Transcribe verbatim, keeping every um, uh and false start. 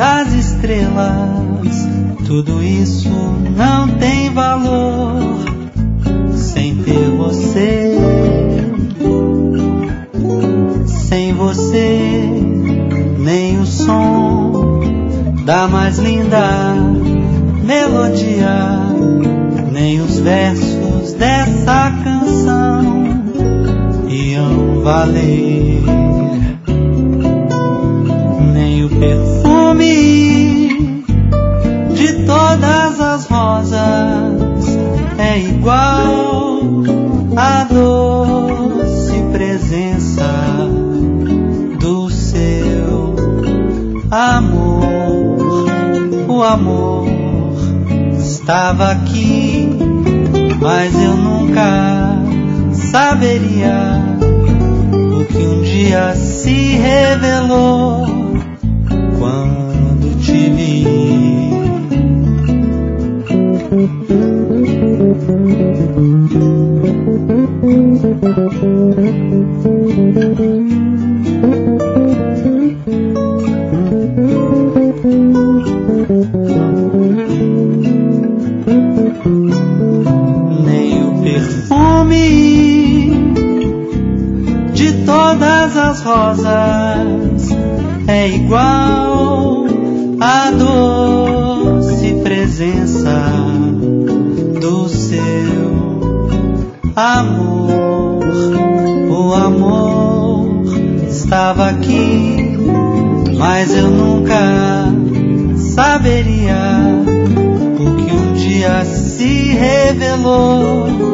as estrelas, tudo isso não tem valor sem ter você. Sem você, nem o som da mais linda melodia, nem os versos dessa canção iam valer, nem o perfume de todas as rosas é igual à doce presença do seu amor. O amor estava aqui, mas eu nunca saberia o que um dia se revelou quando te vi. Nem o perfume de todas as rosas é igual à doce presença do seu amor. O amor estava aqui, mas eu nunca saberia o que um dia se revelou